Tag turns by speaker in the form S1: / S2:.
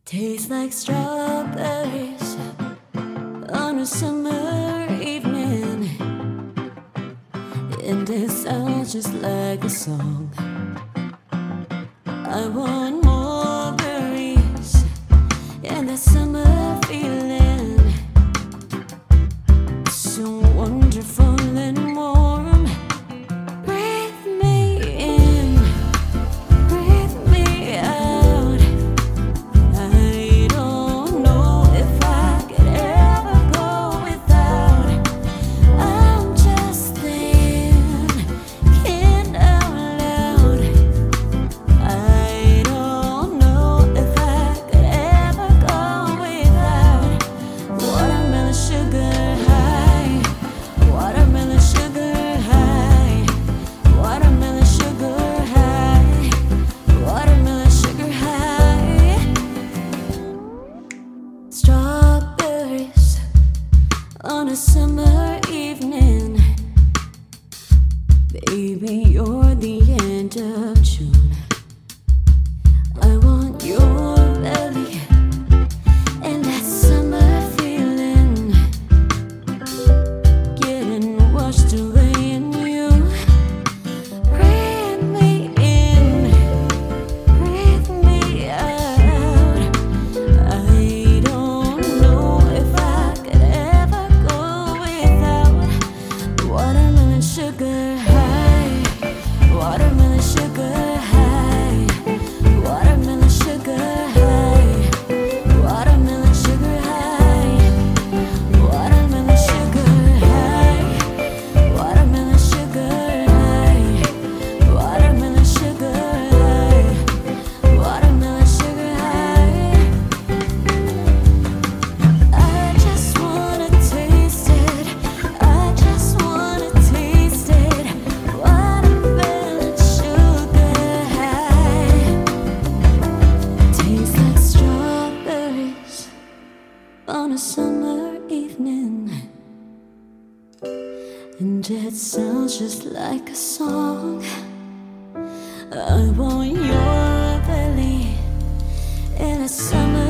S1: Tastes like strawberries on a summer evening, and it sounds just like a song. I want more berries and that summer feeling, so wonderful and warm. Breathe me in, breathe me out. I don't know if I could ever go without. I'm just thinking out loud. I don't know if I could ever go without watermelon sugar high, watermelon sugar high, watermelon sugar high, watermelon sugar high. Strawberries on a summer evening. Baby, you're the end of June. I want your belly and that summer feeling, getting washed away in you. Breathe me in, breathe me out. I don't know if I could ever go without watermelon sugar high, watermelon sugar high, watermelon sugar high, watermelon sugar high, watermelon sugar high, watermelon sugar high, watermelon sugar high, watermelon sugar high. I just wanna taste it, I just wanna taste it. Watermelon sugar high. Tastes like strawberries on a summer evening, and it sounds just like a song. I want your belly in a summer